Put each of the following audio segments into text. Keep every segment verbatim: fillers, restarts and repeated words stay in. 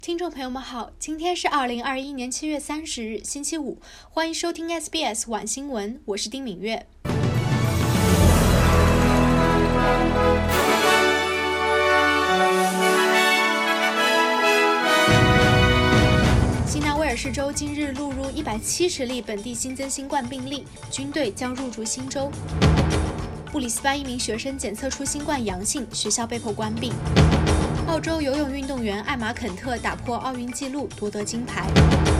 听众朋友们好，今天是二零二一年七月三十日，星期五，欢迎收听 S B S 晚新闻，我是丁敏月。新南威尔士州今日录入一百七十例本地新增新冠病例，军队将入驻新州。布里斯班一名学生检测出新冠阳性，学校被迫关闭。澳洲游泳运动员艾玛肯特打破奥运纪录，夺得金牌。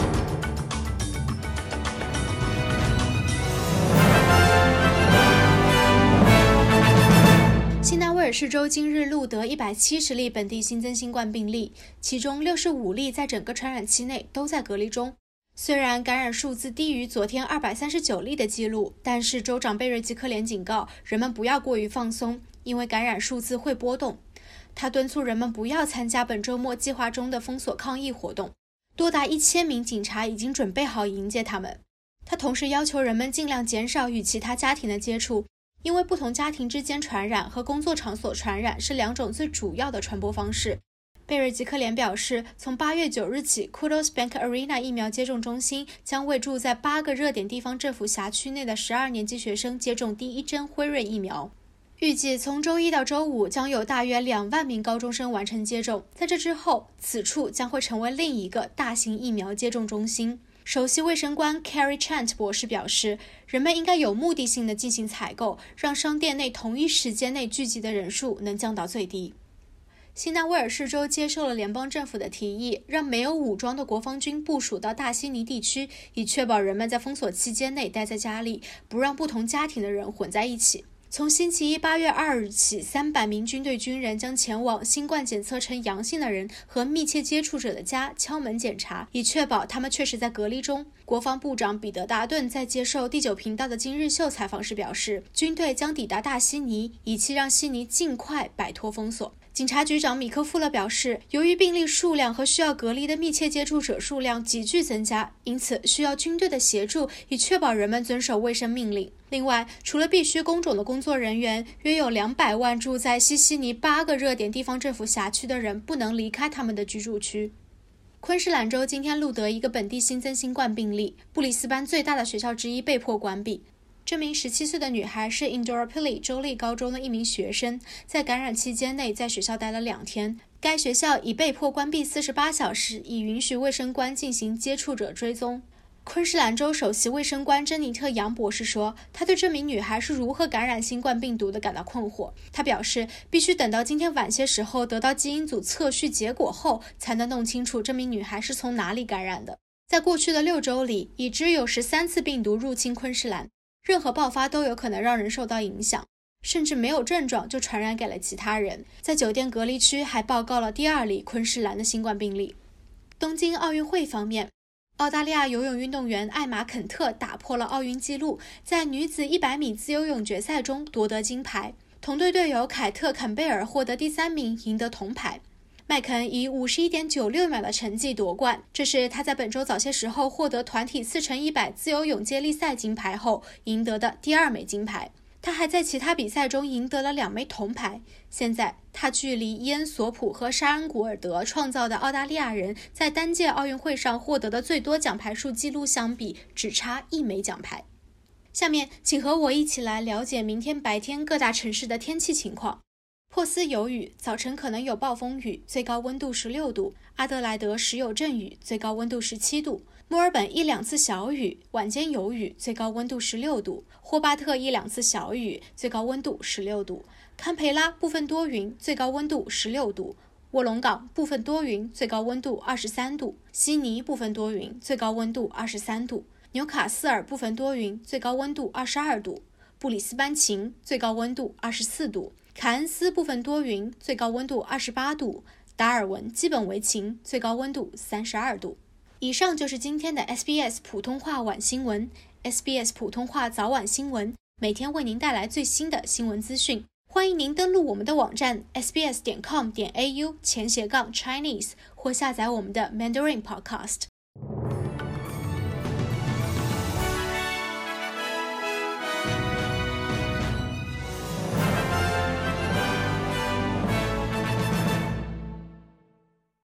新南威尔士州今日录得一百七十例本地新增新冠病例，其中六十五例在整个传染期内都在隔离中。虽然感染数字低于昨天二百三十九例的记录，但是州长贝瑞吉克连警告人们不要过于放松，因为感染数字会波动。他敦促人们不要参加本周末计划中的封锁抗议活动，多达一千名警察已经准备好迎接他们。他同时要求人们尽量减少与其他家庭的接触，因为不同家庭之间传染和工作场所传染是两种最主要的传播方式。贝瑞吉克连表示，从八月九日起 Kudos Bank Arena 疫苗接种中心将为住在八个热点地方政府辖区内的十二年级学生接种第一针辉瑞疫苗。预计从周一到周五将有大约两万名高中生完成接种，在这之后，此处将会成为另一个大型疫苗接种中心。首席卫生官 Carrie Chant 博士表示，人们应该有目的性地进行采购，让商店内同一时间内聚集的人数能降到最低。新南威尔士州接受了联邦政府的提议，让没有武装的国防军部署到大悉尼地区，以确保人们在封锁期间内待在家里，不让不同家庭的人混在一起。从星期一八月二日起，三百名军队军人将前往新冠检测呈阳性的人和密切接触者的家敲门检查，以确保他们确实在隔离中。国防部长彼得达顿在接受第九频道的今日秀采访时表示，军队将抵达大悉尼，以期让悉尼尽快摆脱封锁。警察局长米克富勒表示，由于病例数量和需要隔离的密切接触者数量急剧增加，因此需要军队的协助，以确保人们遵守卫生命令。另外，除了必须工种的工作人员，约有两百万住在西悉尼八个热点地方政府辖区的人不能离开他们的居住区。昆士兰州今天录得一个本地新增新冠病例，布里斯班最大的学校之一被迫关闭。这名十七岁的女孩是 Indooroopilly 州立高中的一名学生，在感染期间内在学校待了两天。该学校已被迫关闭四十八小时，以允许卫生官进行接触者追踪。昆士兰州首席卫生官珍妮特·杨博士说，他对这名女孩是如何感染新冠病毒的感到困惑。他表示，必须等到今天晚些时候得到基因组测序结果后，才能弄清楚这名女孩是从哪里感染的。在过去的六周里，已知有十三次病毒入侵昆士兰，任何爆发都有可能让人受到影响，甚至没有症状就传染给了其他人。在酒店隔离区还报告了第二例昆士兰的新冠病例。东京奥运会方面，澳大利亚游泳运动员艾玛肯特打破了奥运纪录，在女子一百米自由泳决赛中夺得金牌，同队队友凯特·坎贝尔获得第三名，赢得铜牌。麦肯以 五十一点九六 秒的成绩夺冠，这是他在本周早些时候获得团体四乘一百自由泳接力赛金牌后赢得的第二枚金牌。他还在其他比赛中赢得了两枚铜牌。现在他距离伊恩·索普和沙恩·古尔德创造的澳大利亚人在单届奥运会上获得的最多奖牌数纪录相比，只差一枚奖牌。下面请和我一起来了解明天白天各大城市的天气情况。珀斯有雨，早晨可能有暴风雨，最高温度十六度。阿德莱德时有阵雨，最高温度十七度。墨尔本一两次小雨，晚间有雨，最高温度十六度。霍巴特一两次小雨，最高温度十六度。堪培拉部分多云，最高温度十六度。卧龙岗部分多云，最高温度二十三度。悉尼部分多云，最高温度二十三度。纽卡斯尔部分多云，最高温度二十二度。布里斯班晴，最高温度二十四度。凯恩斯部分多云，最高温度二十八度。达尔文基本为晴，最高温度三十二度。以上就是今天的 S B S 普通话晚新闻。S B S 普通话早晚新闻每天为您带来最新的新闻资讯。欢迎您登录我们的网站 s b s 点 com 点 a u 前斜杠 Chinese 或下载我们的 Mandarin Podcast。